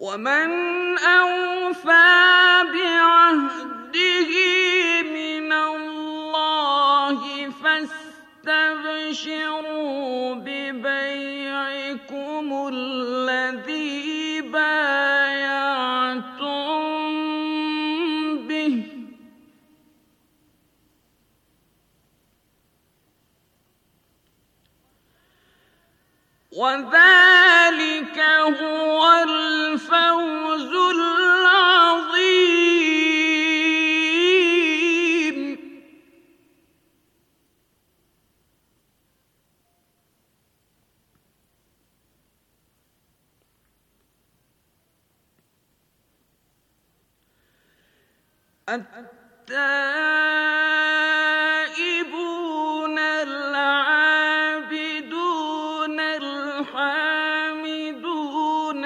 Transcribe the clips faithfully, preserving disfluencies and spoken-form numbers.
ومن أوفى بعهده من الله فاستبشروا ببيعكم الذي بايعتم به وذلك هو الفوز العظيم. التائبون العابدون الحامدون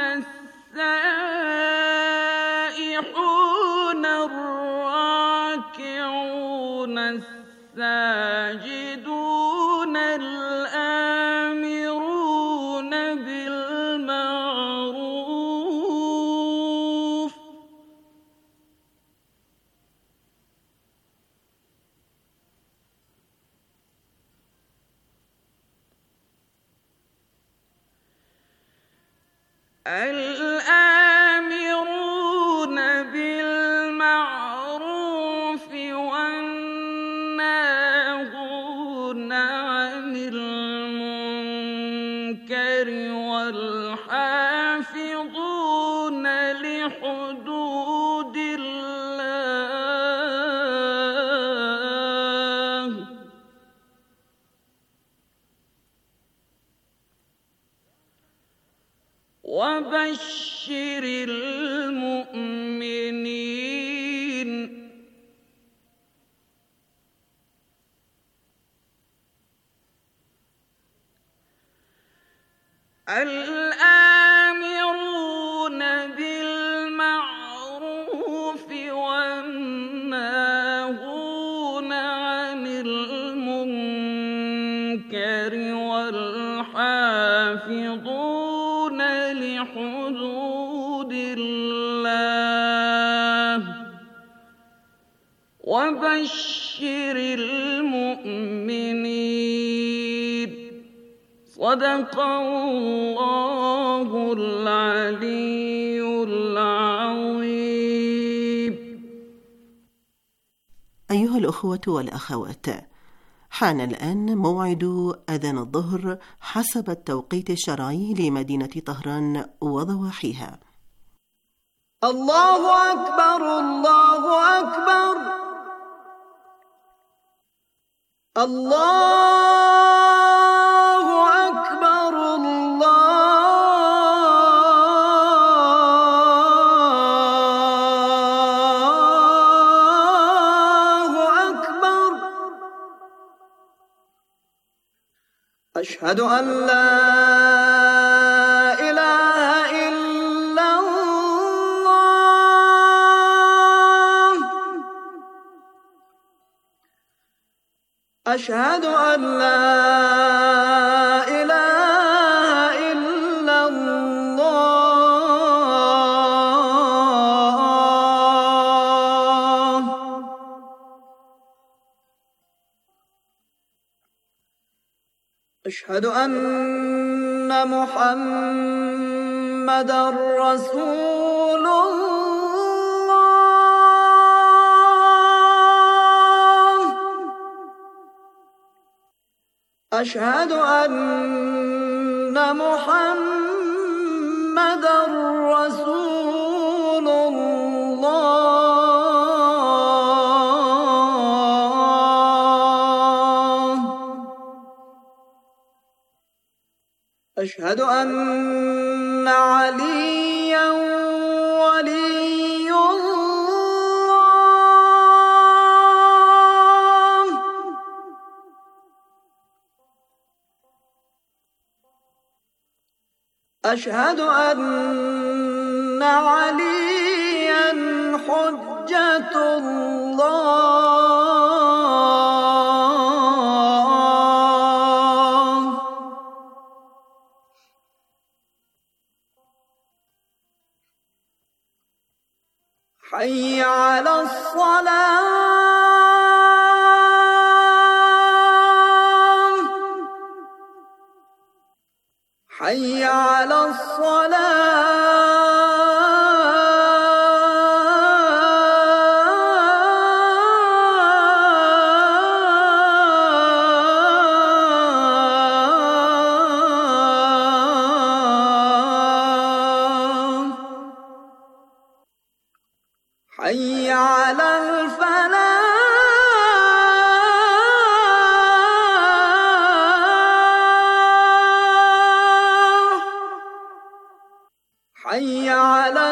السائحون الراكعون الساجدون الآمرون بالمعروف الآمرون بالمعروف والناهون عن المنكر والحافظون لحدود الله وبشر المؤمنين. الآمرون بالمعروف والناهون عن المنكر والحافظون لحدود الله وبشر المؤمنين. صدق الله العلي العظيم. أيها الأخوة والأخوات، حان الآن موعد أذان الظهر حسب التوقيت الشرعي لمدينة طهران وضواحيها. الله أكبر الله أكبر الله أكبر الله أكبر. أشهد أن لا إله إلا الله أشهد أن لا إله إلا الله. أشهد أن محمدًا رسول الله. أشهد أن محمدًا رسول الله. أشهد أن عليًّا ولي الله. أشهد أن عليًّا حجة الله. حي على الصلاة حي على الصلاة حي على الفلاح حي على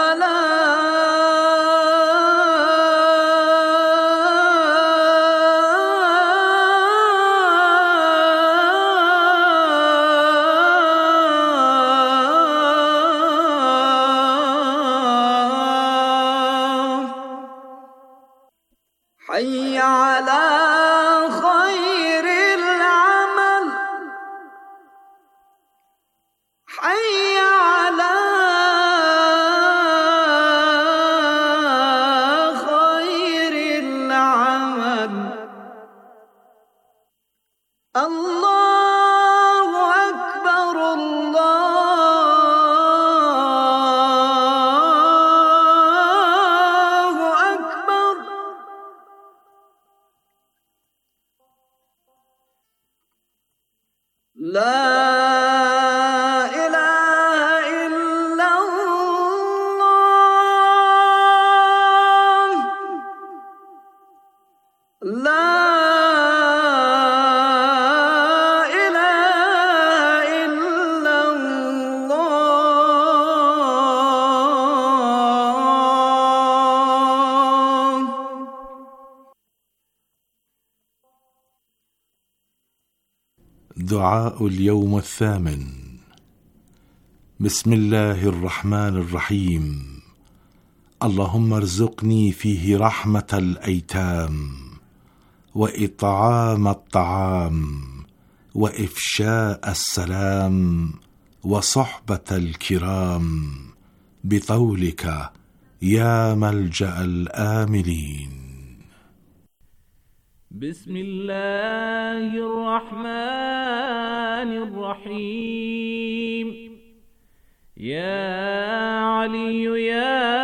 الفلاح حي على خير العمل حي على خير العمل الله أكبر الله أكبر لا إله إلا الله لا إله إلا الله. دعاء اليوم الثامن. بسم الله الرحمن الرحيم. اللهم ارزقني فيه رحمة الأيتام وإطعام الطعام وإفشاء السلام وصحبة الكرام بطولك يا ملجأ الآملين. بسم الله الرحمن الرحيم. يا علي يا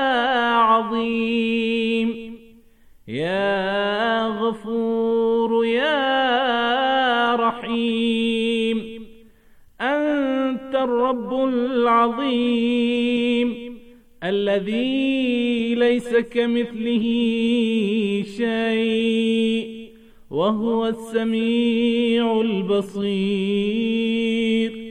عظيم يا غفور يا رحيم، أنت الرب العظيم الذي ليس كمثله شيء وهو السميع البصير.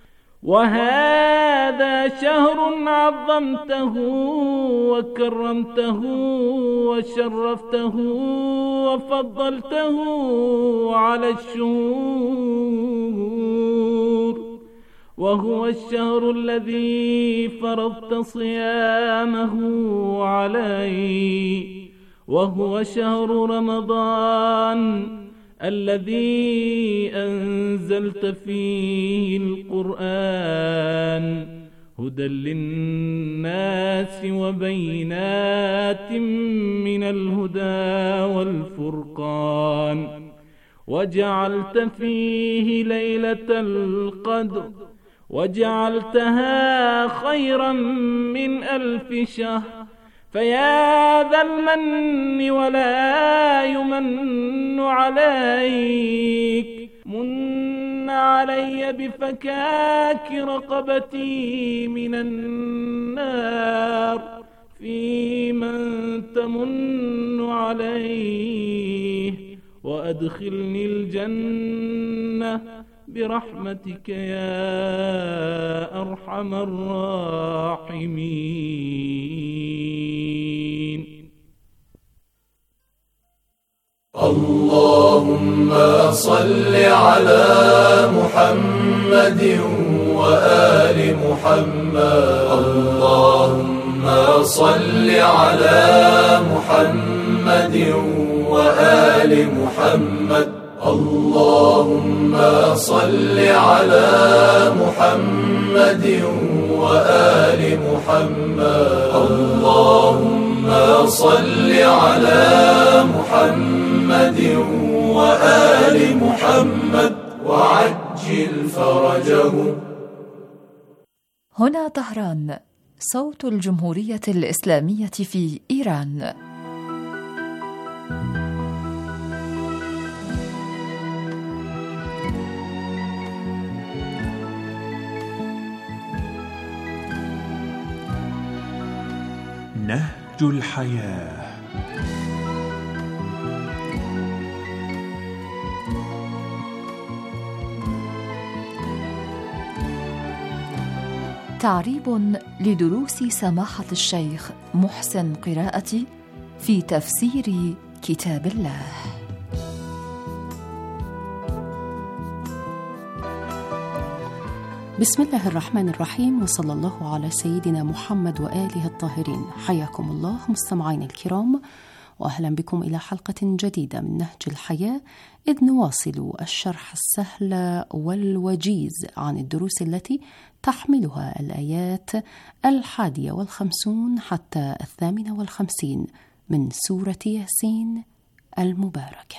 وهذا شهر عظمته وكرمته وشرفته وفضلته على الشهور، وهو الشهر الذي فرضت صيامه علي، وهو شهر رمضان الذي أنزلت فيه القرآن هدى للناس وبينات من الهدى والفرقان، وجعلت فيه ليلة القدر وجعلتها خيرا من ألف شهر. فيا ذا المن ولا يمن عليك، من علي بفكاك رقبتي من النار في من تمن عليه، وأدخلني الجنة برحمتك يا أرحم الراحمين. اللهم صل على محمد وآل محمد. اللهم صل على محمد وآل محمد. اللهم صل على محمد وآل محمد. اللهم صل على محمد وآل محمد وعجل فرجهم. هنا طهران، صوت الجمهورية الإسلامية في إيران. نهج الحياة. تعريب لدروس سماحة الشيخ محسن قراءتي في تفسير كتاب الله. بسم الله الرحمن الرحيم، وصلى الله على سيدنا محمد وآله الطاهرين. حياكم الله مستمعين الكرام، وأهلا بكم إلى حلقة جديدة من نهج الحياة، إذ نواصل الشرح السهل والوجيز عن الدروس التي تحملها الآيات الحادية والخمسون حتى الثامنة والخمسين من سورة ياسين المباركة.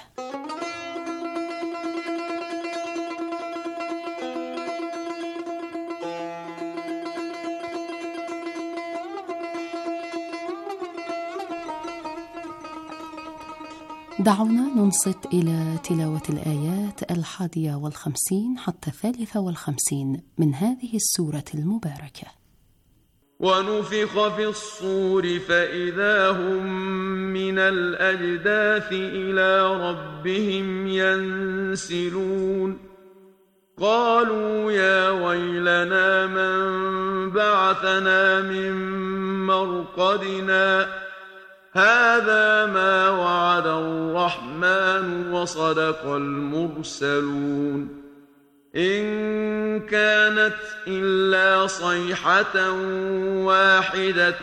دعونا ننصت إلى تلاوة الآيات الحادية والخمسين حتى الثالثة والخمسين من هذه السورة المباركة. ونفخ في الصور فإذا هم من الأجداث إلى ربهم ينسلون. قالوا يا ويلنا من بعثنا من مرقدنا هذا ما وعد الرحمن وصدق المرسلون. إن كانت إلا صيحة واحدة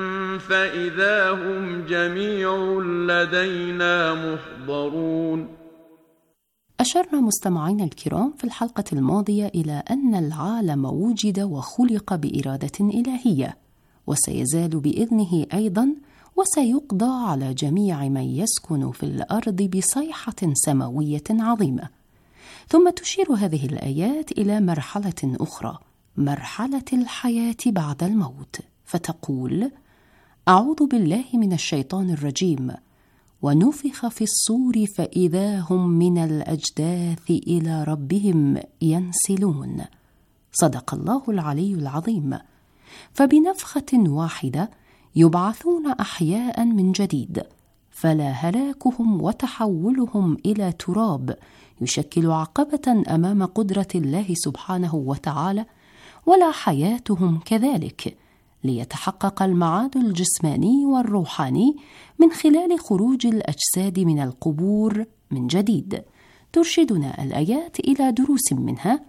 فإذا هم جميع لدينا محضرون. أشرنا مستمعين الكرام في الحلقة الماضية إلى أن العالم وجد وخلق بإرادة إلهية، وسيزال بإذنه أيضاً، وسيقضى على جميع من يسكن في الأرض بصيحة سماوية عظيمة. ثم تشير هذه الآيات إلى مرحلة أخرى، مرحلة الحياة بعد الموت، فتقول: أعوذ بالله من الشيطان الرجيم. ونفخ في الصور فإذا هم من الأجداث إلى ربهم ينسلون. صدق الله العلي العظيم. فبنفخة واحدة يبعثون أحياء من جديد، فلا هلاكهم وتحولهم إلى تراب يشكل عقبة أمام قدرة الله سبحانه وتعالى، ولا حياتهم كذلك، ليتحقق المعاد الجسماني والروحاني من خلال خروج الأجساد من القبور من جديد. ترشدنا الآيات إلى دروس منها: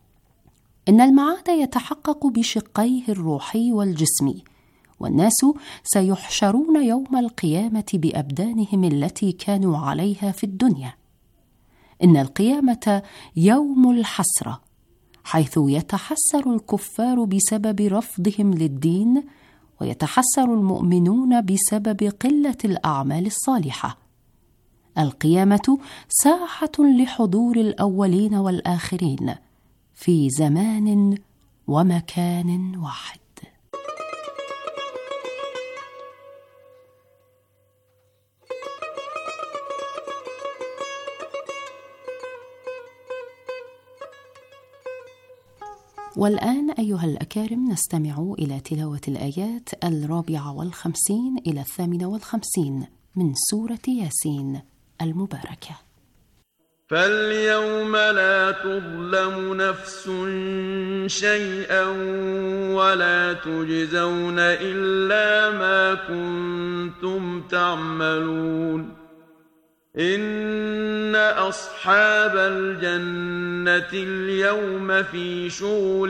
إن المعاد يتحقق بشقيه الروحي والجسمي، والناس سيحشرون يوم القيامة بأبدانهم التي كانوا عليها في الدنيا. إن القيامة يوم الحسرة، حيث يتحسر الكفار بسبب رفضهم للدين، ويتحسر المؤمنون بسبب قلة الأعمال الصالحة. القيامة ساحة لحضور الأولين والآخرين في زمان ومكان واحد. والآن أيها الأكارم نستمع إلى تلاوة الآيات الرابعة والخمسين إلى الثامنة والخمسين من سورة ياسين المباركة. فاليوم لا تظلم نفس شيئا ولا تجزون إلا ما كنتم تعملون. إن أصحاب الجنة اليوم في شغل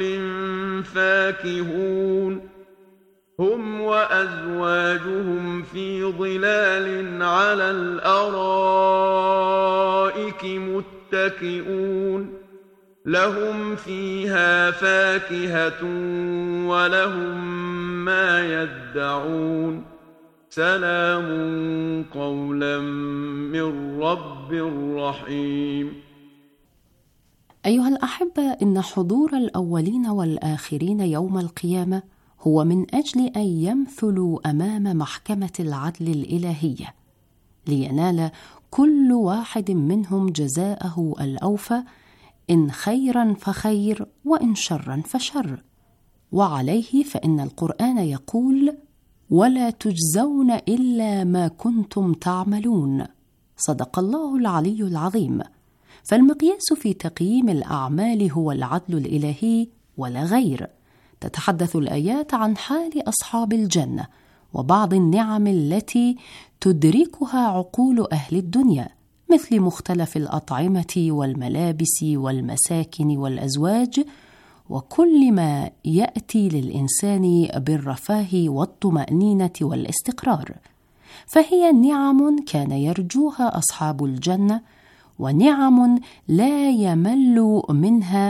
فاكهون. هم وأزواجهم في ظلال على الأرائك متكئون. لهم فيها فاكهة ولهم ما يدعون. سلام قولا من رب رحيم. أيها الأحبة، إن حضور الأولين والآخرين يوم القيامة هو من أجل أن يمثلوا أمام محكمة العدل الإلهية، لينال كل واحد منهم جزاءه الأوفى، إن خيرا فخير وإن شرا فشر. وعليه فإن القرآن يقول: ولا تجزون إلا ما كنتم تعملون. صدق الله العلي العظيم. فالمقياس في تقييم الأعمال هو العدل الإلهي ولا غير. تتحدث الآيات عن حال أصحاب الجنة وبعض النعم التي تدركها عقول أهل الدنيا، مثل مختلف الأطعمة والملابس والمساكن والأزواج، وكل ما يأتي للإنسان بالرفاه والطمأنينة والاستقرار. فهي نعم كان يرجوها أصحاب الجنة، ونعم لا يمل منها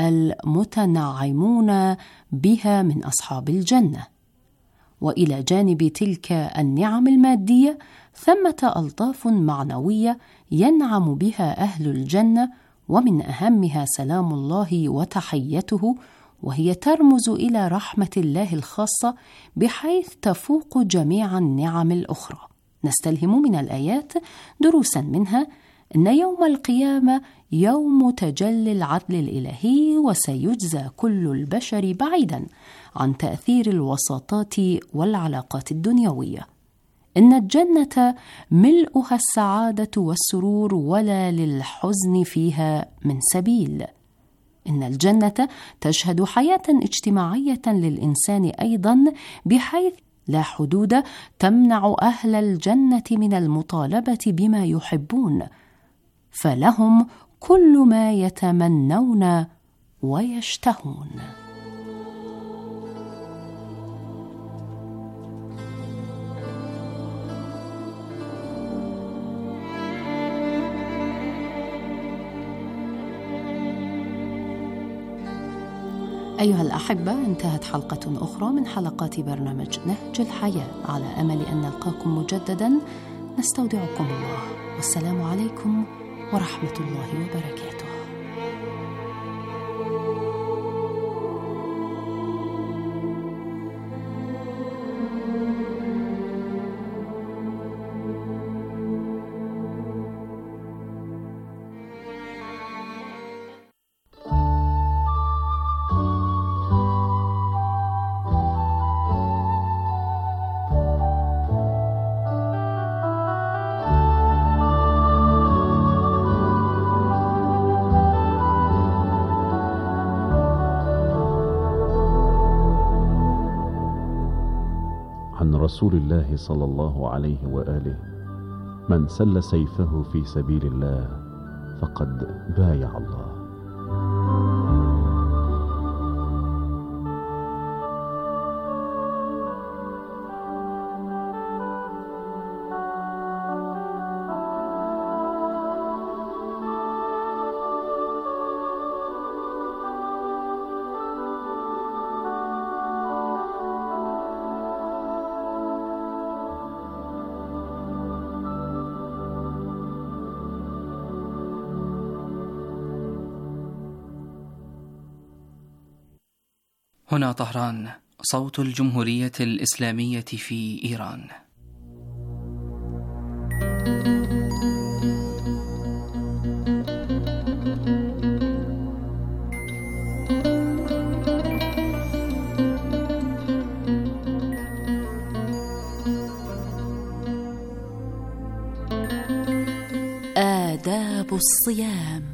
المتنعمون بها من أصحاب الجنة. وإلى جانب تلك النعم المادية ثمة ألطاف معنوية ينعم بها أهل الجنة، ومن أهمها سلام الله وتحيته، وهي ترمز إلى رحمة الله الخاصة بحيث تفوق جميع النعم الأخرى. نستلهم من الآيات دروسا منها إن يوم القيامة يوم تجلي العدل الإلهي، وسيجزى كل البشر بعيدا عن تأثير الوساطات والعلاقات الدنيوية. إن الجنة ملؤها السعادة والسرور، ولا للحزن فيها من سبيل. إن الجنة تشهد حياة اجتماعية للإنسان أيضا، بحيث لا حدود تمنع أهل الجنة من المطالبة بما يحبون، فلهم كل ما يتمنون ويشتهون. أيها الأحبة، انتهت حلقة أخرى من حلقات برنامج نهج الحياة، على أمل أن نلقاكم مجددا. نستودعكم الله، والسلام عليكم ورحمة الله وبركاته. رسول الله صلى الله عليه وآله: من سل سيفه في سبيل الله فقد بايع الله. هنا طهران، صوت الجمهورية الإسلامية في إيران. آداب الصيام.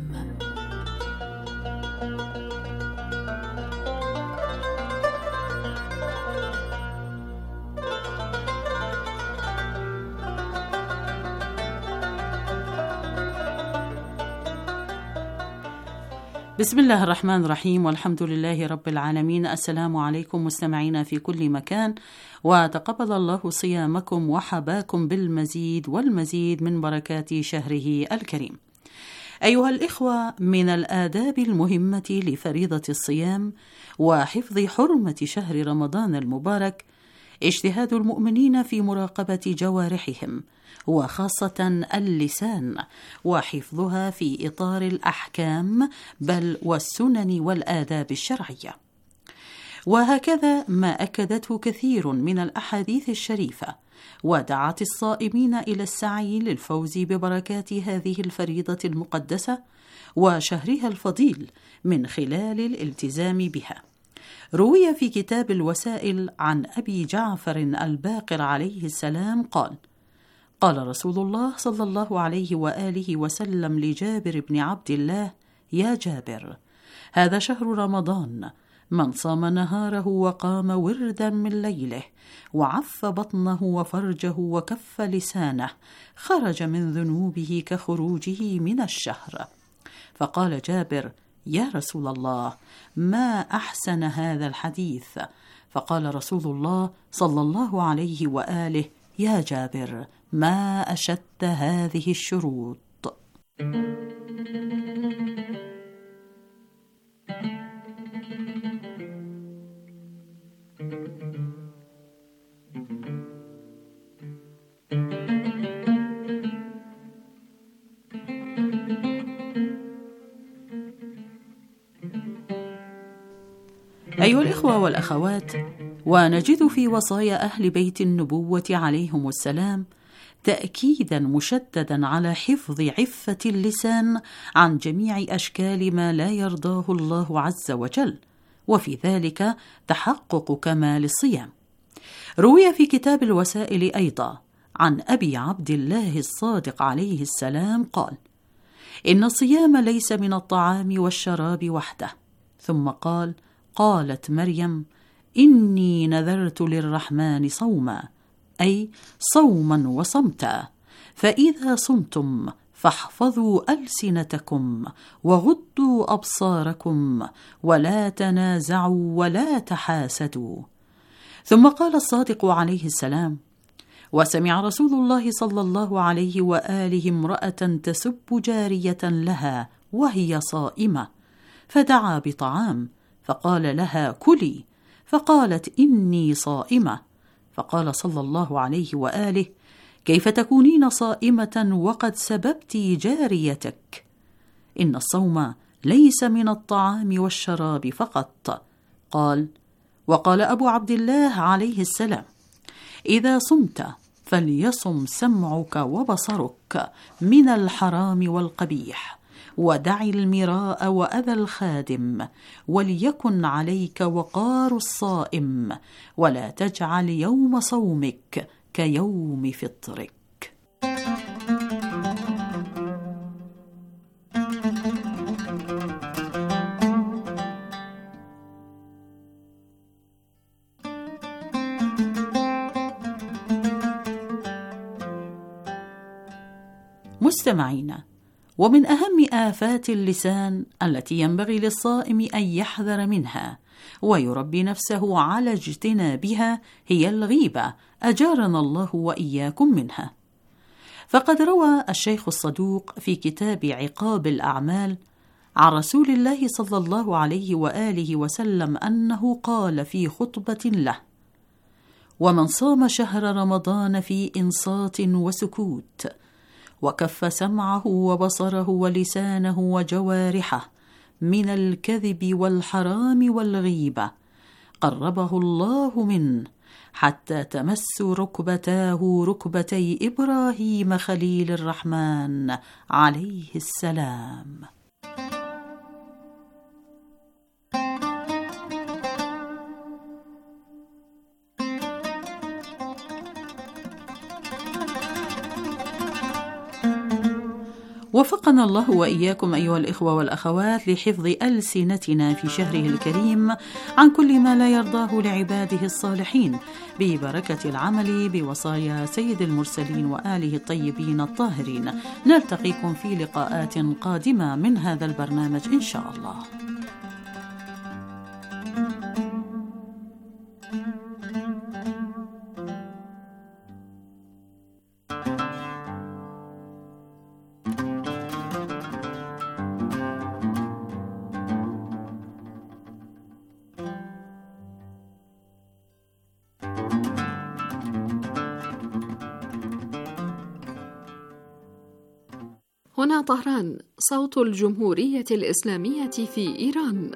بسم الله الرحمن الرحيم، والحمد لله رب العالمين. السلام عليكم مستمعينا في كل مكان، وتقبل الله صيامكم وحباكم بالمزيد والمزيد من بركات شهره الكريم. أيها الإخوة، من الآداب المهمة لفريضة الصيام وحفظ حرمة شهر رمضان المبارك اجتهاد المؤمنين في مراقبة جوارحهم وخاصة اللسان وحفظها في إطار الأحكام بل والسنن والآداب الشرعية. وهكذا ما أكدته كثير من الأحاديث الشريفة ودعت الصائمين إلى السعي للفوز ببركات هذه الفريضة المقدسة وشهرها الفضيل من خلال الالتزام بها. روي في كتاب الوسائل عن أبي جعفر الباقر عليه السلام قال: قال رسول الله صلى الله عليه وآله وسلم لجابر بن عبد الله: يا جابر، هذا شهر رمضان، من صام نهاره وقام وردا من ليله وعف بطنه وفرجه وكف لسانه خرج من ذنوبه كخروجه من الشهر. فقال جابر: يا رسول الله، ما أحسن هذا الحديث. فقال رسول الله صلى الله عليه وآله: يا جابر، ما أشد هذه الشروط. أيها الإخوة والأخوات، ونجد في وصايا أهل بيت النبوة عليهم السلام تأكيدا مشددا على حفظ عفة اللسان عن جميع أشكال ما لا يرضاه الله عز وجل، وفي ذلك تحقق كمال الصيام. روي في كتاب الوسائل أيضا عن أبي عبد الله الصادق عليه السلام قال: إن الصيام ليس من الطعام والشراب وحده. ثم قال: قالت مريم: إني نذرت للرحمن صوما، أي صوما وصمتا، فإذا صمتم فاحفظوا ألسنتكم وغضوا أبصاركم ولا تنازعوا ولا تحاسدوا. ثم قال الصادق عليه السلام: وسمع رسول الله صلى الله عليه وآله امرأة تسب جارية لها وهي صائمة، فدعا بطعام فقال لها: كلي، فقالت: إني صائمة. فقال صلى الله عليه وآله: كيف تكونين صائمة وقد سببت جاريتك؟ إن الصوم ليس من الطعام والشراب فقط. قال: وقال أبو عبد الله عليه السلام: إذا صمت فليصم سمعك وبصرك من الحرام والقبيح، ودع المراء وأذى الخادم، وليكن عليك وقار الصائم، ولا تجعل يوم صومك كيوم فطرك. مستمعينا، ومن أهم آفات اللسان التي ينبغي للصائم أن يحذر منها ويربي نفسه على اجتنابها هي الغيبة، أجارنا الله وإياكم منها. فقد روى الشيخ الصدوق في كتاب عقاب الأعمال عن رسول الله صلى الله عليه وآله وسلم أنه قال في خطبة له: ومن صام شهر رمضان في إنصات وسكوت وكف سمعه وبصره ولسانه وجوارحه من الكذب والحرام والغيبة قربه الله منه حتى تمس ركبتاه ركبتي إبراهيم خليل الرحمن عليه السلام. وفقنا الله وإياكم أيها الإخوة والأخوات لحفظ ألسنتنا في شهره الكريم عن كل ما لا يرضاه لعباده الصالحين، ببركة العمل بوصايا سيد المرسلين وآله الطيبين الطاهرين. نلتقيكم في لقاءات قادمة من هذا البرنامج إن شاء الله. Thank you. هنا طهران، صوت الجمهورية الإسلامية في إيران.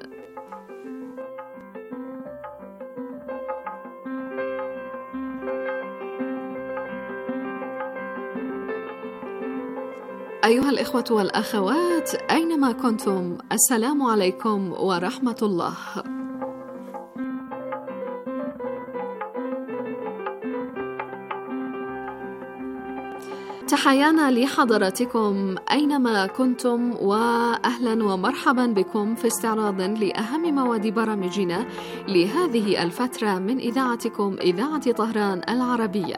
أيها الإخوة والأخوات أينما كنتم، السلام عليكم ورحمة الله. تحيانا لحضراتكم أينما كنتم، وأهلا ومرحبا بكم في استعراض لأهم مواد برامجنا لهذه الفترة من إذاعتكم إذاعة طهران العربية.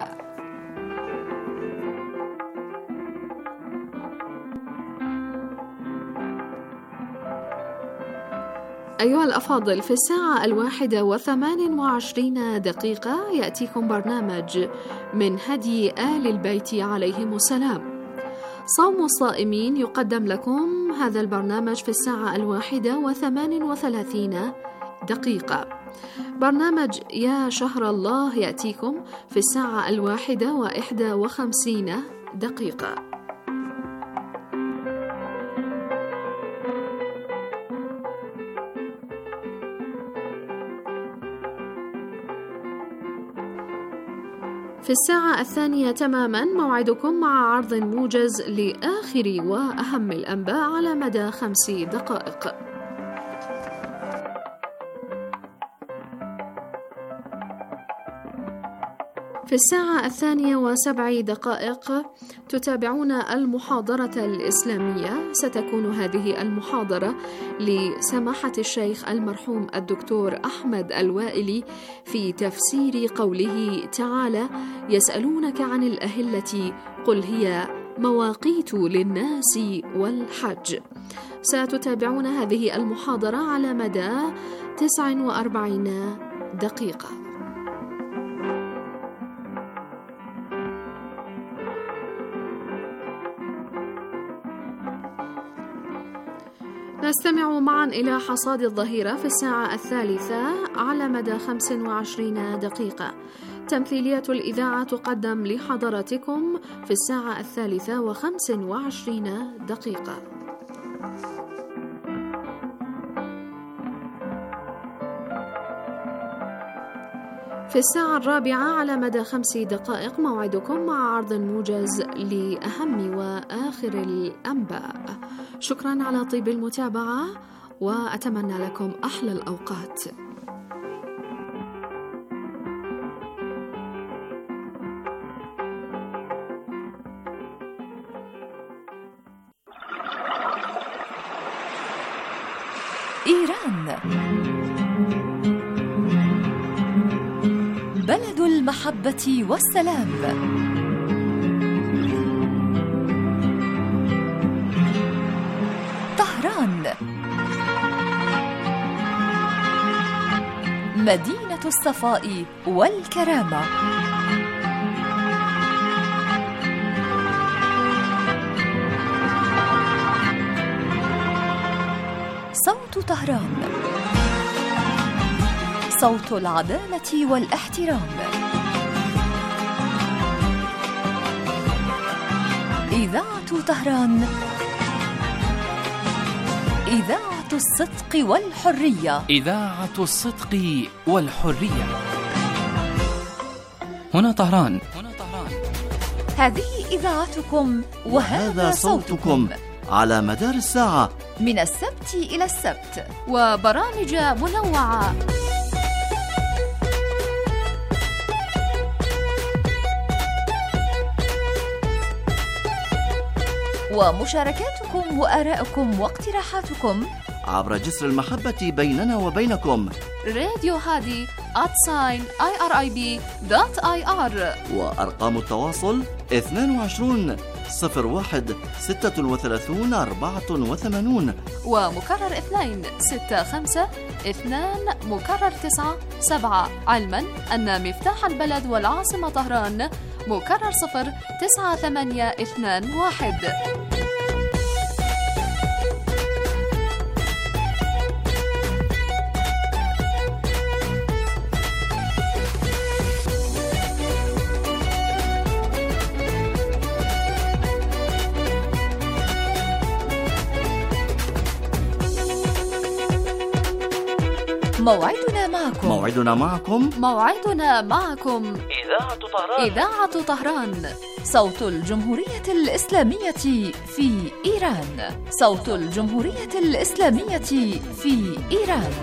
أيها الأفاضل، في الساعة الواحدة وثمان وعشرين دقيقة يأتيكم برنامج من هدي آل البيت عليهم السلام. صوم الصائمين يقدم لكم هذا البرنامج في الساعة الواحدة وثمان وثلاثين دقيقة. برنامج يا شهر الله يأتيكم في الساعة الواحدة وإحدى وخمسين دقيقة. في الساعة الثانية تماما موعدكم مع عرض موجز لآخر وأهم الأنباء على مدى خمس دقائق. في الساعة الثانية وسبع دقائق تتابعون المحاضرة الإسلامية. ستكون هذه المحاضرة لسماحة الشيخ المرحوم الدكتور أحمد الوائلي في تفسير قوله تعالى: يسألونك عن الأهلة قل هي مواقيت للناس والحج. ستتابعون هذه المحاضرة على مدى تسع وأربعين دقيقة. نستمع معا إلى حصاد الظهيرة في الساعة الثالثة على مدى خمس وعشرين دقيقة. تمثيلية الإذاعة تقدم لحضراتكم في الساعة الثالثة وخمس وعشرين دقيقة. في الساعة الرابعة على مدى خمس دقائق موعدكم مع عرض موجز لأهم وآخر الأنباء. شكرا على طيب المتابعة، وأتمنى لكم أحلى الأوقات. إيران بلد المحبة والسلام. طهران مدينة الصفاء والكرامة. صوت طهران، صوت العدالة والاحترام. إذاعة طهران، إذاعة الصدق والحرية. إذاعة الصدق والحرية. هنا طهران. هذه إذاعتكم وهذا صوتكم على مدار الساعة من السبت إلى السبت، وبرامج منوعة. ومشاركاتكم وآراءكم واقتراحاتكم عبر جسر المحبة بيننا وبينكم. راديو هادي آت ساين آي آر آي بي دوت آي آر. وأرقام التواصل اثنان وعشرون صفر واحد ستة وثلاثون أربعة وثمانون ومكرر اثنين ستة خمسة اثنان مكرر تسعة سبعة. علما أن مفتاح البلد والعاصمة طهران مكرر صفر تسعة ثمانية اثنان واحد. موعدنا معكم موعدنا معكم موعدنا معكم إذاعة طهران إذاعة طهران صوت الجمهورية الإسلامية في إيران صوت الجمهورية الإسلامية في إيران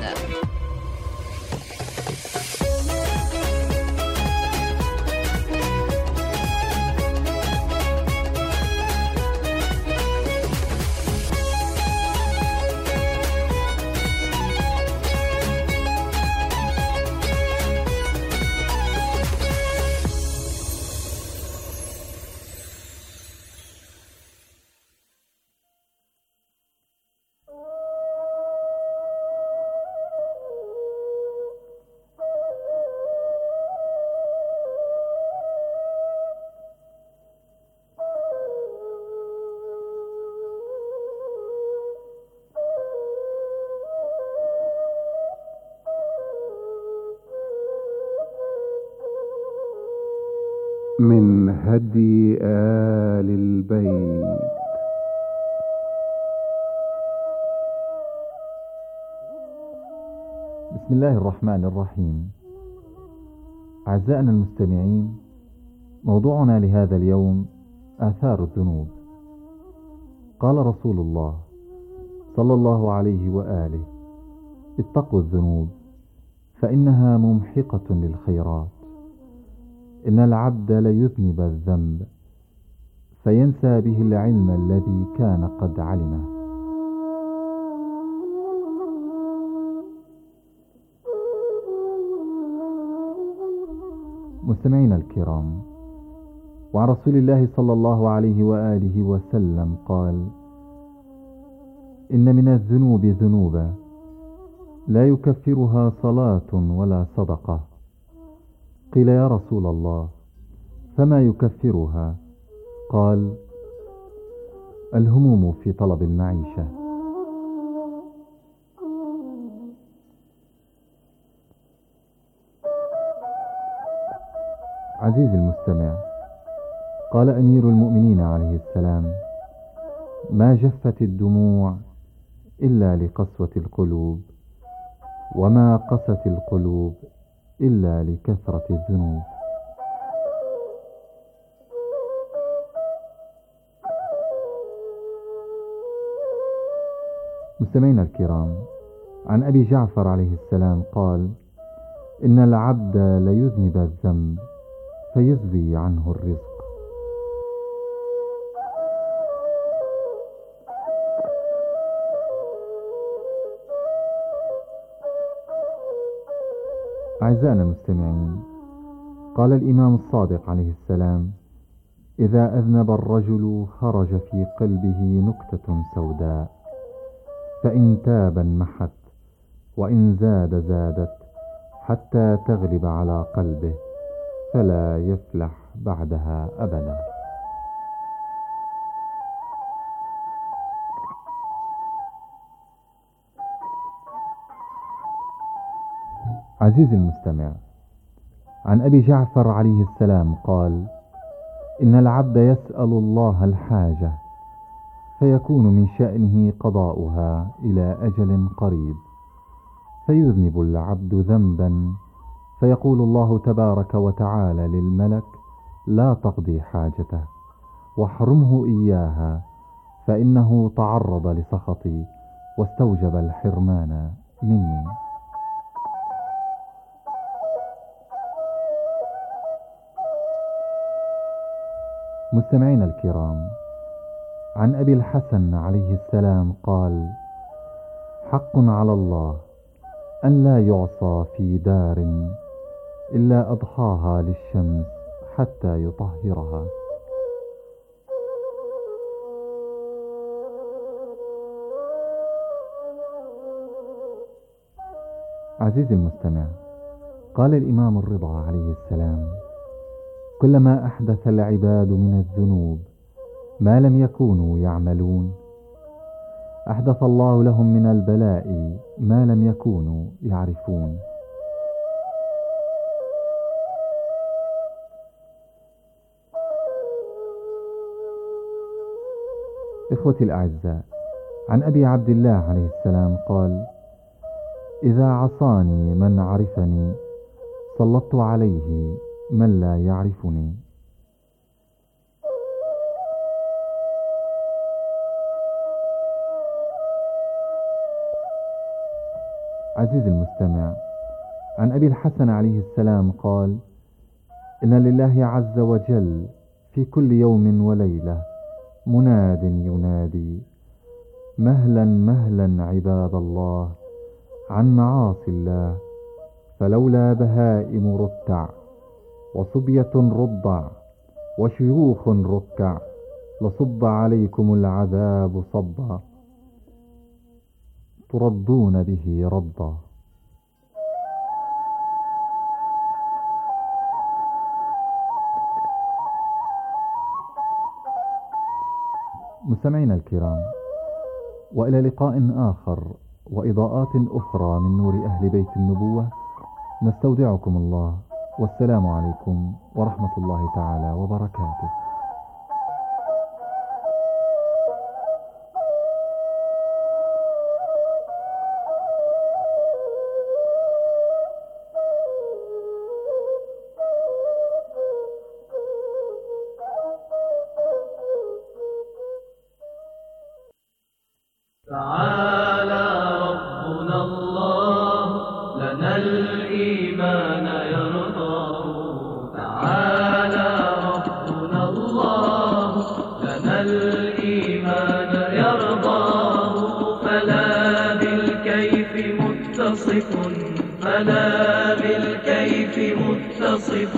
من هدي آل البيت. بسم الله الرحمن الرحيم. أعزائنا المستمعين، موضوعنا لهذا اليوم آثار الذنوب. قال رسول الله صلى الله عليه وآله: اتقوا الذنوب فإنها ممحقة للخيرات. إن العبد ليذنب الذنب فينسى به العلم الذي كان قد علمه. مستمعينا الكرام، وعن رسول الله صلى الله عليه وآله وسلم قال: إن من الذنوب ذنوبا لا يكفرها صلاة ولا صدقة. قيل: يا رسول الله، فما يكفرها؟ قال: الهموم في طلب المعيشة. عزيزي المستمع، قال أمير المؤمنين عليه السلام: ما جفت الدموع إلا لقسوة القلوب، وما قست القلوب إلا لكثرة الذنوب. مستمعينا الكرام، عن أبي جعفر عليه السلام قال: إن العبد ليذنب الذنب فيزوي عنه الرزق. أعزائنا المستمعين، قال الإمام الصادق عليه السلام: إذا أذنب الرجل خرج في قلبه نكتة سوداء، فإن تاب انمحت، وإن زاد زادت، حتى تغلب على قلبه، فلا يفلح بعدها أبدا. عزيزي المستمع، عن أبي جعفر عليه السلام قال: إن العبد يسأل الله الحاجة فيكون من شأنه قضاؤها إلى أجل قريب، فيذنب العبد ذنبا فيقول الله تبارك وتعالى للملك: لا تقضي حاجته واحرمه إياها، فإنه تعرض لسخطي واستوجب الحرمان مني. مستمعينا الكرام، عن أبي الحسن عليه السلام قال: حق على الله أن لا يعصى في دار إلا أضحاها للشمس حتى يطهرها. عزيزي المستمع، قال الإمام الرضا عليه السلام: كلما أحدث العباد من الذنوب ما لم يكونوا يعملون، أحدث الله لهم من البلاء ما لم يكونوا يعرفون. إخوتي الأعزاء، عن أبي عبد الله عليه السلام قال: إذا عصاني من عرفني سلطت عليه من لا يعرفني. عزيزي المستمع، عن أبي الحسن عليه السلام قال: إن لله عز وجل في كل يوم وليلة مناد ينادي: مهلا مهلا عباد الله عن معاصي الله، فلولا بهائم رتع وصبية رضع وشيوخ ركع لصب عليكم العذاب صبا تردون به ردا. مستمعينا الكرام، وإلى لقاء آخر وإضاءات أخرى من نور أهل بيت النبوة، نستودعكم الله، والسلام عليكم ورحمة الله تعالى وبركاته. تعالى ربنا الله لنا الإيمان يرضاه. تعالى ربنا الله لنا الإيمان يرضاه. فلا بالكيف متصف فلا بالكيف متصف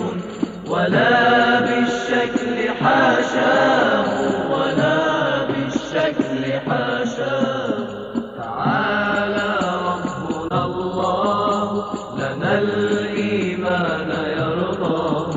ولا بالشكل حاشاه ولا بالشكل حاشاه. تعالى ربنا الله لنا الإيمان يرضاه.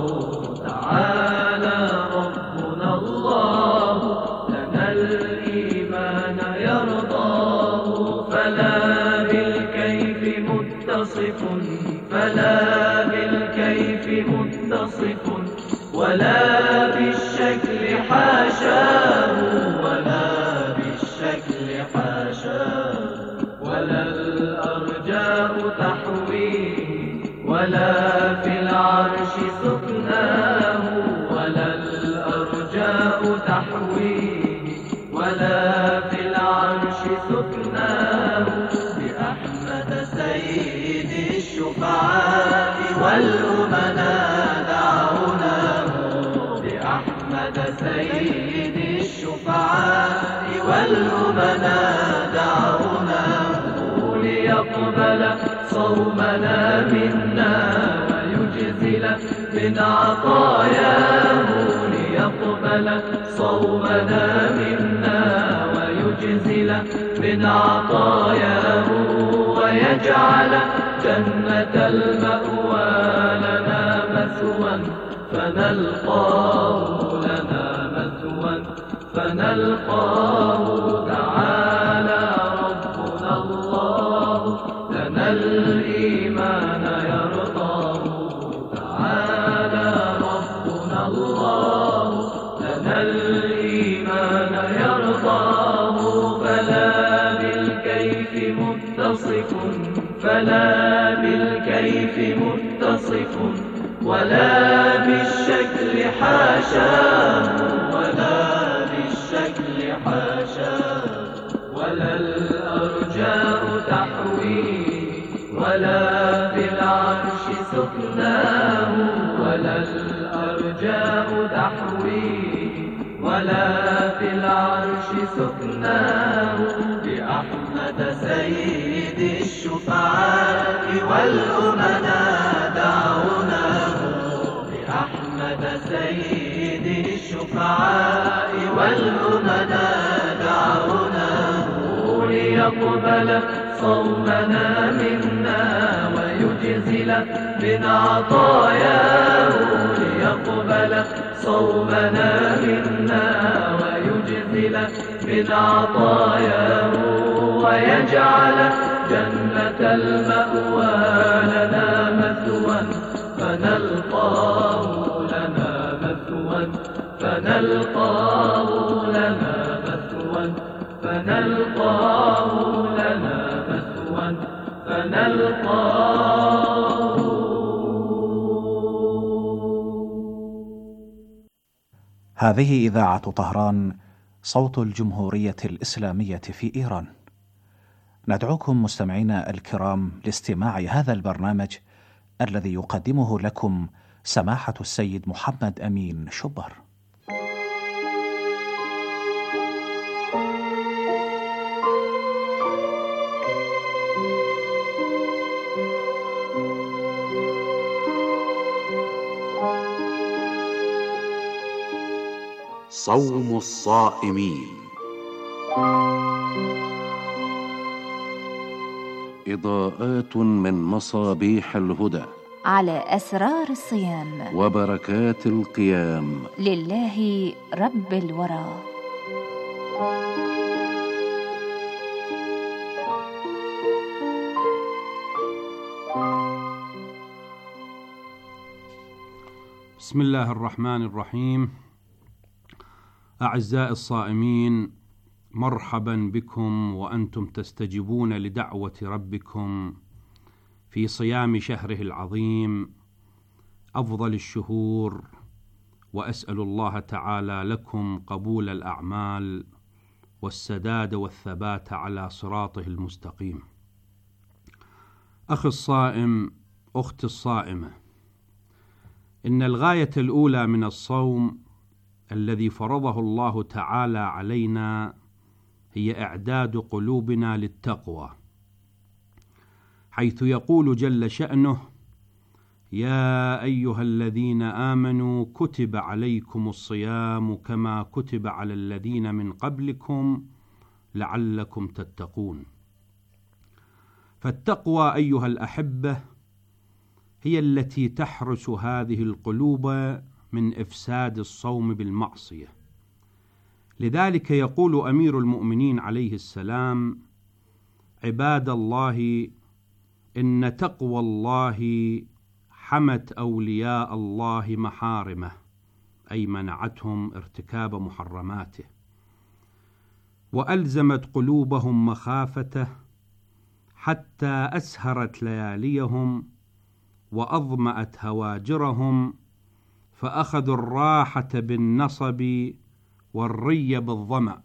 تعالى ربنا الله لنا الإيمان يرضاه. فلا بالكيف متصف فلا بالكيف متصف ولا بالشكل حاشاه ولا بالشكل حاشاه. ولا الأرجاء تحويه ولا في العرش سكناه. ولا الأرجاء تحويه ولا في العرش سكناه. بأحمد سيد الشفعاء والأمناء دعوناه. بأحمد سيد الشفعاء والأمناء دعوناه. ليقبل صومنا منا ويجزل من عطاياه. ليقبل صومنا منا ويجزل من عطاياه. ويجعل جنة المأوى لنا مثوى فنلقاه لنا مثوى فنلقاه. تعالى ربنا الله لنا الإيمان يرضاه. تعالى ربنا الله لنا الإيمان يرضاه. فلا بالكيف متصف فلا بالكيف متصف ولا بالشكل حاشاه ولا بالشكل حاشاه. ولا الأرجاء تحويه ولا بالعرش سكناه. ولا الأرجاء تحويه ولا في العرش سكناه. بأحمد سيد الشفعاء والأمناء دعوناه. بأحمد سيد الشفعاء والأمناء دعوناه. ليقبل صومنا منا ويجزل من عطاياه. ليقبل صومنا منا ويجزل من عطاياه. ويجعل جنة المأوى لنا مثوى فنلقاه لنا مثوى فنلقاه لنا مثوى فنلقاه لنا مثوى سنلقاه. هذه إذاعة طهران، صوت الجمهورية الإسلامية في إيران. ندعوكم مستمعينا الكرام لاستماع هذا البرنامج الذي يقدمه لكم سماحة السيد محمد أمين شبر. صوم الصائمين. إضاءات من مصابيح الهدى على أسرار الصيام وبركات القيام لله رب الورى. بسم الله الرحمن الرحيم. أعزائي الصائمين، مرحبا بكم وأنتم تستجيبون لدعوة ربكم في صيام شهره العظيم، أفضل الشهور، وأسأل الله تعالى لكم قبول الأعمال والسداد والثبات على صراطه المستقيم. أخي الصائم، أختي الصائمة، إن الغاية الأولى من الصوم الذي فرضه الله تعالى علينا هي إعداد قلوبنا للتقوى، حيث يقول جل شأنه: يا أيها الذين آمنوا كتب عليكم الصيام كما كتب على الذين من قبلكم لعلكم تتقون. فالتقوى أيها الأحبة هي التي تحرس هذه القلوب من إفساد الصوم بالمعصية. لذلك يقول أمير المؤمنين عليه السلام: عباد الله، إن تقوى الله حمت أولياء الله محارمه، أي منعتهم ارتكاب محرماته، وألزمت قلوبهم مخافته، حتى أسهرت لياليهم وأظمأت هواجرهم، فأخذوا الراحة بالنصب والري بالظمأ.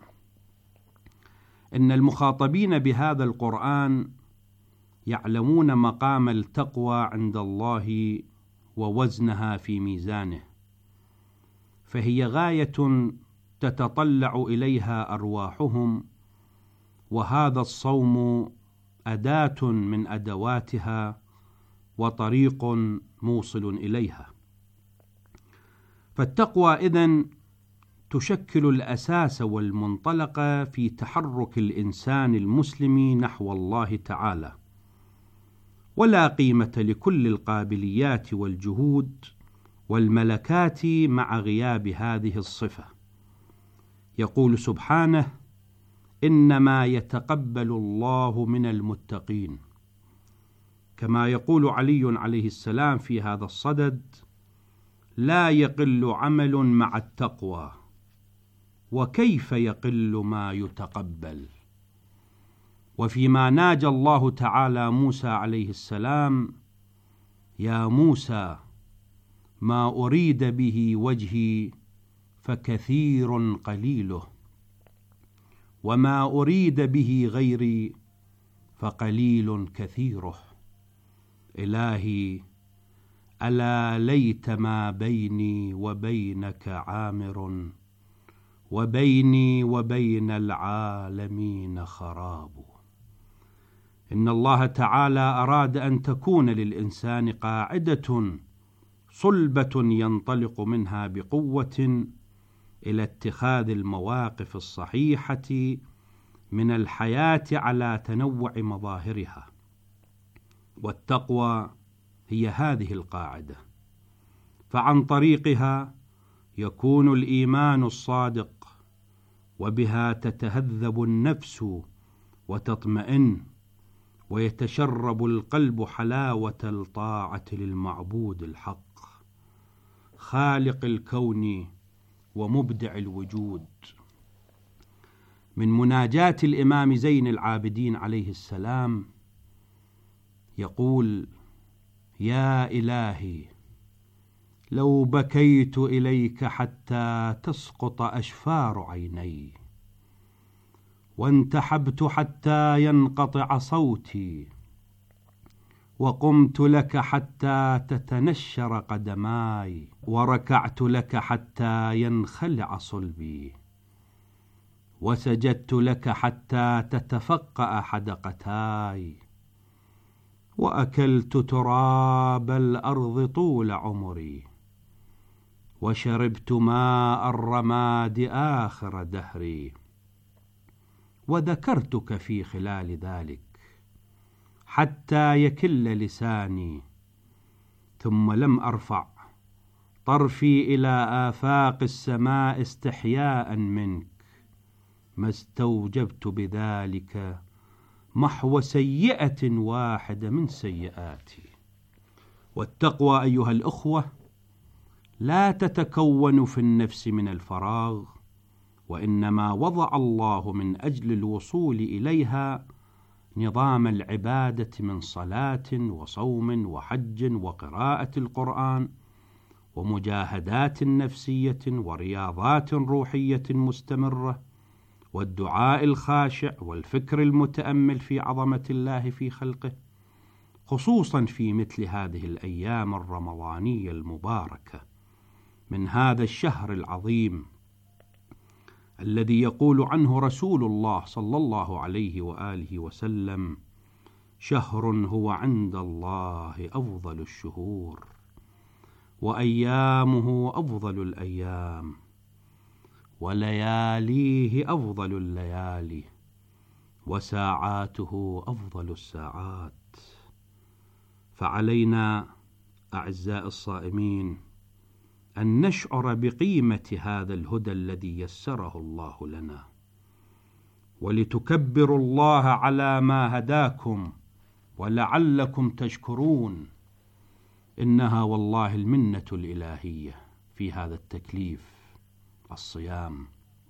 إن المخاطبين بهذا القرآن يعلمون مقام التقوى عند الله ووزنها في ميزانه، فهي غاية تتطلع إليها أرواحهم، وهذا الصوم أداة من أدواتها وطريق موصل إليها. فالتقوى إذن تشكل الأساس والمنطلق في تحرك الإنسان المسلم نحو الله تعالى، ولا قيمة لكل القابليات والجهود والملكات مع غياب هذه الصفة. يقول سبحانه: إنما يتقبل الله من المتقين. كما يقول علي عليه السلام في هذا الصدد: لا يقل عمل مع التقوى، وكيف يقل ما يتقبل. وفيما ناجى الله تعالى موسى عليه السلام: يا موسى ما أريد به وجهي فكثير قليله، وما أريد به غيري فقليل كثيره. إلهي ألا ليت ما بيني وبينك عامر، وبيني وبين العالمين خراب. إن الله تعالى أراد أن تكون للإنسان قاعدة صلبة ينطلق منها بقوة إلى اتخاذ المواقف الصحيحة من الحياة على تنوع مظاهرها، والتقوى هي هذه القاعدة. فعن طريقها يكون الإيمان الصادق، وبها تتهذب النفس وتطمئن، ويتشرب القلب حلاوة الطاعة للمعبود الحق، خالق الكون ومبدع الوجود. من مناجاة الإمام زين العابدين عليه السلام: يقول: يا إلهي، لو بكيت إليك حتى تسقط أشفار عيني، وانتحبت حتى ينقطع صوتي، وقمت لك حتى تتنشر قدماي، وركعت لك حتى ينخلع صلبي، وسجدت لك حتى تتفقأ حدقتاي، وأكلت تراب الأرض طول عمري، وشربت ماء الرماد آخر دهري، وذكرتك في خلال ذلك حتى يكل لساني، ثم لم أرفع طرفي إلى آفاق السماء استحياء منك، ما استوجبت بذلك محو سيئة واحدة من سيئاتي. والتقوى أيها الأخوة لا تتكون في النفس من الفراغ، وإنما وضع الله من أجل الوصول إليها نظام العبادة من صلاة وصوم وحج وقراءة القرآن ومجاهدات نفسية ورياضات روحية مستمرة، والدعاء الخاشع والفكر المتأمل في عظمة الله في خلقه، خصوصا في مثل هذه الأيام الرمضانية المباركة من هذا الشهر العظيم الذي يقول عنه رسول الله صلى الله عليه وآله وسلم: شهر هو عند الله أفضل الشهور، وأيامه أفضل الأيام، ولياليه أفضل الليالي، وساعاته أفضل الساعات. فعلينا أعزائي الصائمين أن نشعر بقيمة هذا الهدى الذي يسره الله لنا، ولتكبروا الله على ما هداكم ولعلكم تشكرون. إنها والله المنة الإلهية في هذا التكليف الصيام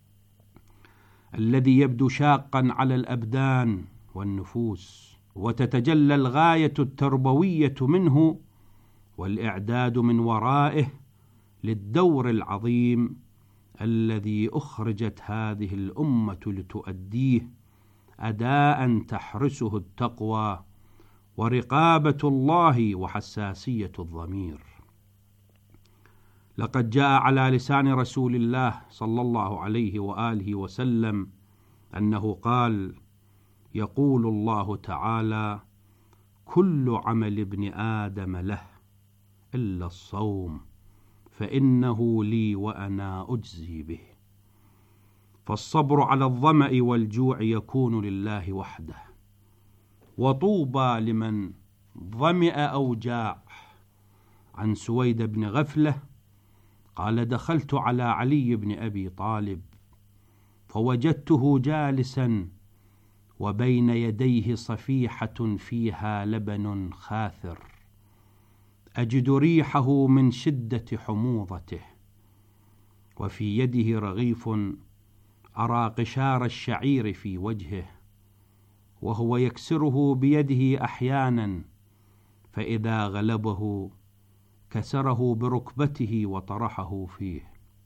الذي يبدو شاقا على الأبدان والنفوس، وتتجلى الغاية التربوية منه والإعداد من ورائه للدور العظيم الذي أخرجت هذه الأمة لتؤديه أداء تحرسه التقوى ورقابة الله وحساسية الضمير. لقد جاء على لسان رسول الله صلى الله عليه وآله وسلم أنه قال: يقول الله تعالى: كل عمل ابن آدم له إلا الصوم فإنه لي وأنا أجزي به. فالصبر على الظمأ والجوع يكون لله وحده، وطوبى لمن ظمئ أو جاع. عن سويد بن غفلة قال: دخلت على علي بن أبي طالب فوجدته جالسا وبين يديه صفيحة فيها لبن خاثر، أجد ريحه من شدة حموضته، وفي يده رغيف أرى قشار الشعير في وجهه، وهو يكسره بيده أحيانا، فإذا غلبه كسره بركبته وطرحه فيه،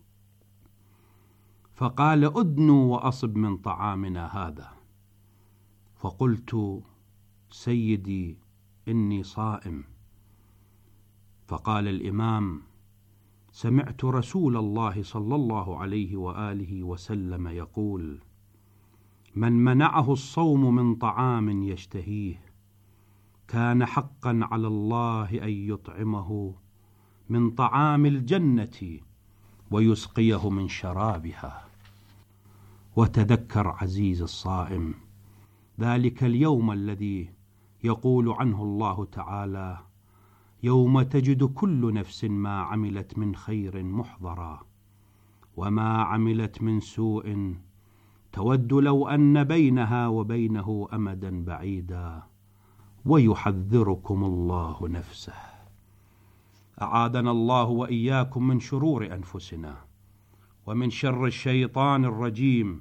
فقال: أدنوا وأصب من طعامنا هذا. فقلت: سيدي إني صائم. فقال الإمام: سمعت رسول الله صلى الله عليه وآله وسلم يقول: من منعه الصوم من طعام يشتهيه كان حقا على الله أن يطعمه من طعام الجنة ويسقيه من شرابها. وتذكر عزيز الصائم ذلك اليوم الذي يقول عنه الله تعالى: يوم تجد كل نفس ما عملت من خير محضرا وما عملت من سوء تود لو أن بينها وبينه أمدا بعيدا ويحذركم الله نفسه. أعاذنا الله وإياكم من شرور أنفسنا ومن شر الشيطان الرجيم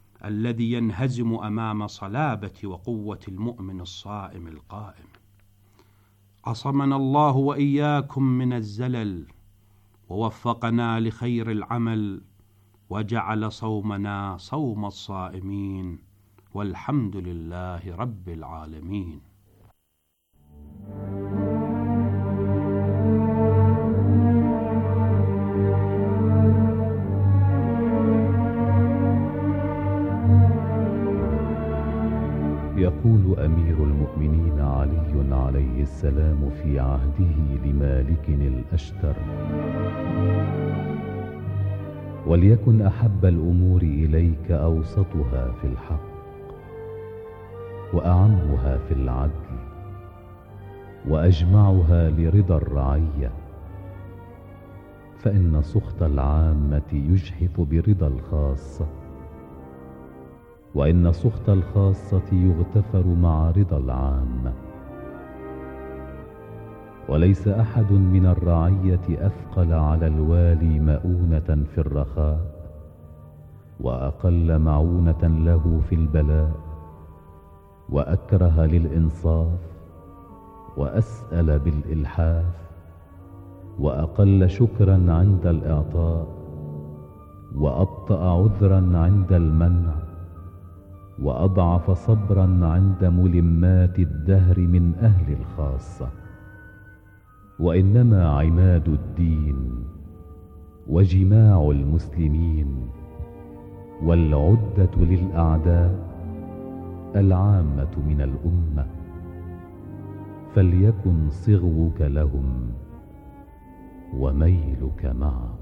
الذي ينهزم أمام صلابة وقوة المؤمن الصائم القائم. عصمنا الله وإياكم من الزلل، ووفقنا لخير العمل، وجعل صومنا صوم الصائمين، والحمد لله رب العالمين. يقول أمير المؤمنين علي عليه السلام في عهده لمالك الأشتر: وليكن أحب الأمور إليك أوسطها في الحق، وأعمها في العدل، وأجمعها لرضا الرعية، فإن سخط العامة يجحف برضا الخاصة، وإن سخط الخاصة يغتفر مع رضا العامة. وليس أحد من الرعية أثقل على الوالي مؤونة في الرخاء، وأقل معونة له في البلاء، وأكره للإنصاف، وأسأل بالإلحاف، وأقل شكرا عند الإعطاء، وأبطأ عذرا عند المنع، وأضعف صبرا عند ملمات الدهر من أهل الخاصة. وإنما عماد الدين وجماع المسلمين والعدة للأعداء العامة من الأمة، فليكن صغوك لهم وميلك معهم.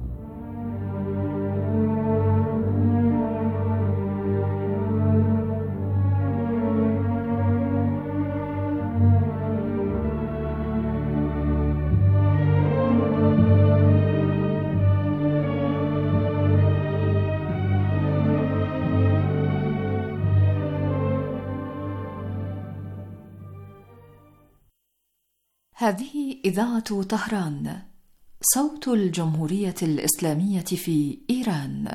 هذه إذاعة طهران، صوت الجمهورية الإسلامية في إيران.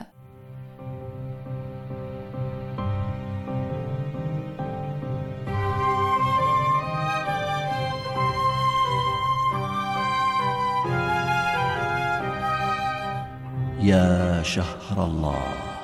يا شهر الله.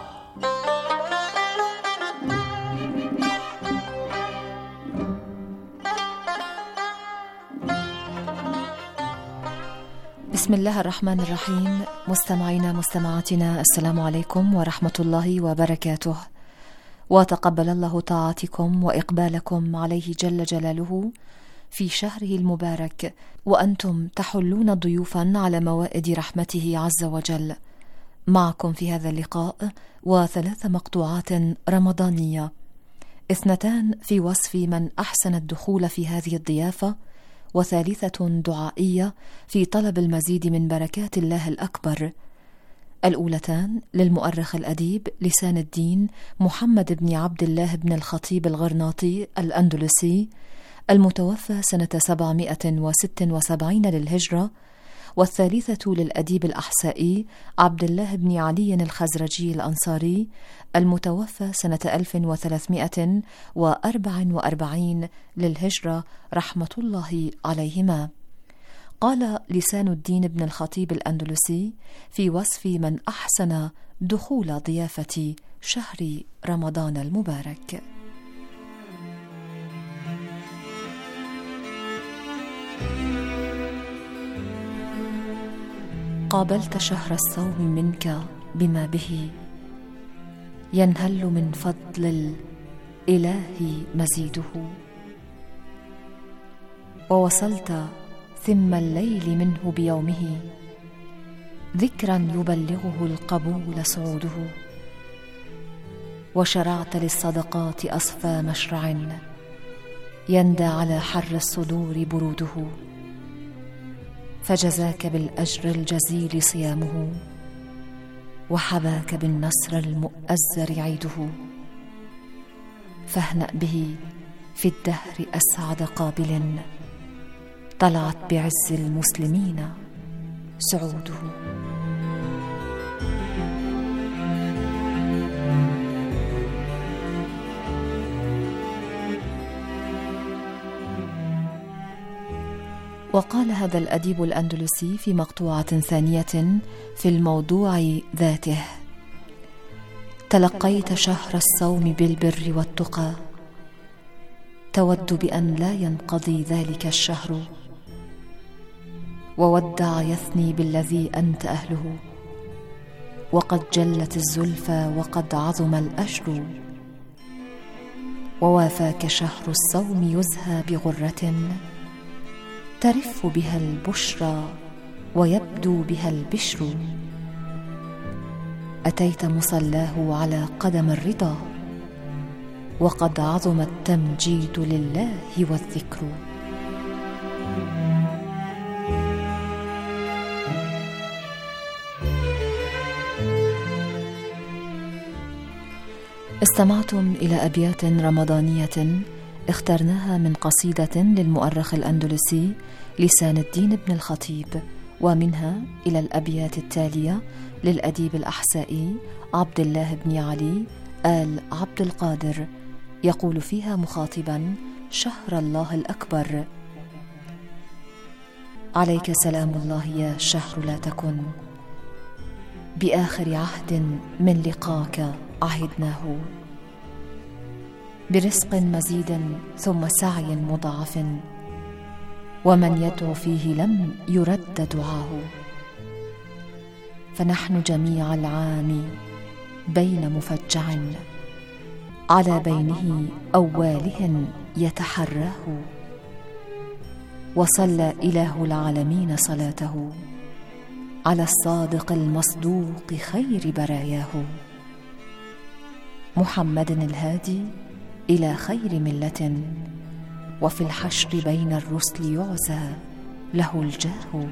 بسم الله الرحمن الرحيم. مستمعينا مستمعاتنا، السلام عليكم ورحمة الله وبركاته، وتقبل الله طاعتكم وإقبالكم عليه جل جلاله في شهره المبارك، وأنتم تحلون ضيوفا على موائد رحمته عز وجل. معكم في هذا اللقاء وثلاث مقطوعات رمضانية، اثنتان في وصف من أحسن الدخول في هذه الضيافة، وثالثة دعائية في طلب المزيد من بركات الله الأكبر. الأولتان للمؤرخ الأديب لسان الدين محمد بن عبد الله بن الخطيب الغرناطي الأندلسي المتوفى سنة سبعمائة وستة وسبعين للهجرة، والثالثة للأديب الأحسائي عبد الله بن علي الخزرجي الأنصاري المتوفى سنة ألف وثلاثمائة وأربعة وأربعين للهجرة رحمة الله عليهما. قال لسان الدين بن الخطيب الأندلسي في وصف من أحسن دخول ضيافة شهر رمضان المبارك: قابلت شهر الصوم منك بما به ينهل من فضل الإله مزيده، ووصلت ثم الليل منه بيومه ذكرا يبلغه القبول صعوده، وشرعت للصدقات أصفى مشرع يندى على حر الصدور بروده، فجزاك بالأجر الجزيل صيامه، وحباك بالنصر المؤزر عيده، فاهنأ به في الدهر أسعد قابل طلعت بعز المسلمين سعوده. وقال هذا الأديب الأندلسي في مقطوعة ثانية في الموضوع ذاته: تلقيت شهر الصوم بالبر والتقى، تود بأن لا ينقضي ذلك الشهر، وودع يثني بالذي أنت أهله، وقد جلت الزلفى وقد عظم الأجر، ووافاك شهر الصوم يزهى بغرة، ترف بها البشرى ويبدو بها البشر، أتيت مصلاه على قدم الرضا، وقد عظم التمجيد لله والذكر. استمعتم إلى أبيات رمضانية اخترناها من قصيدة للمؤرخ الأندلسي لسان الدين بن الخطيب، ومنها إلى الأبيات التالية للأديب الأحسائي عبد الله بن علي آل عبد القادر، يقول فيها مخاطبا شهر الله الأكبر: عليك سلام الله يا شهر لا تكن، بآخر عهد من لقاك عهدناه، برزق مزيد ثم سعي مضاعف، ومن يدعو فيه لم يرد دعاه، فنحن جميع العام بين مفجع، على بينه أواله يتحراه، وصلى إله العالمين صلاته على الصادق المصدوق خير براياه، محمد الهادي إلى خير ملة، وفي الحشر بين الرسل يعزى له الجاه،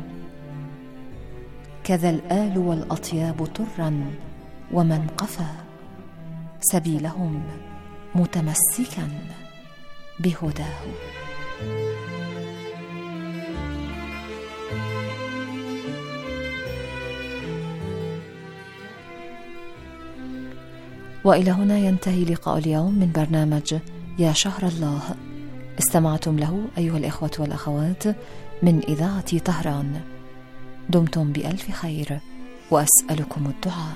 كذا الآل والأطياب طرا، ومن قفى سبيلهم متمسكا بهداه. وإلى هنا ينتهي لقاء اليوم من برنامج يا شهر الله. استمعتم له أيها الإخوة والأخوات من إذاعة طهران. دمتم بألف خير، وأسألكم الدعاء.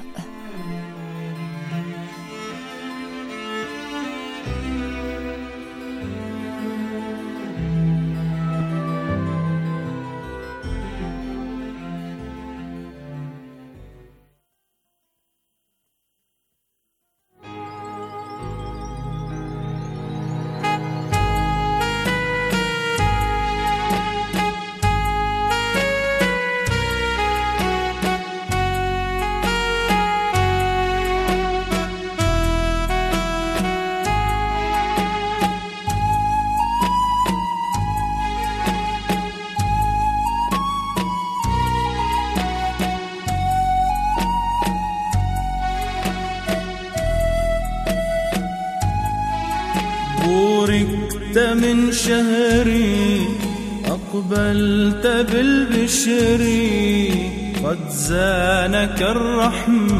بوركت من شهري أقبلت بالبشر، قد زانك الرحمن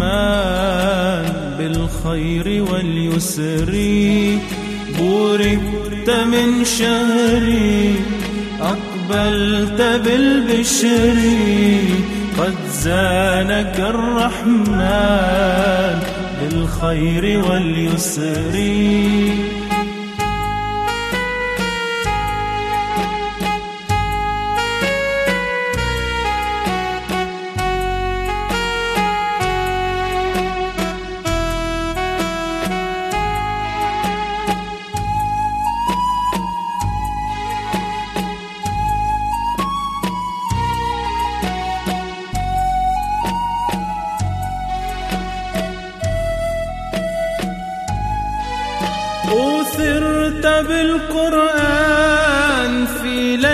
بالخير واليسر. بوركت من شهري أقبلت بالبشر، قد زانك الرحمن بالخير واليسر. أوثرت بالقرآن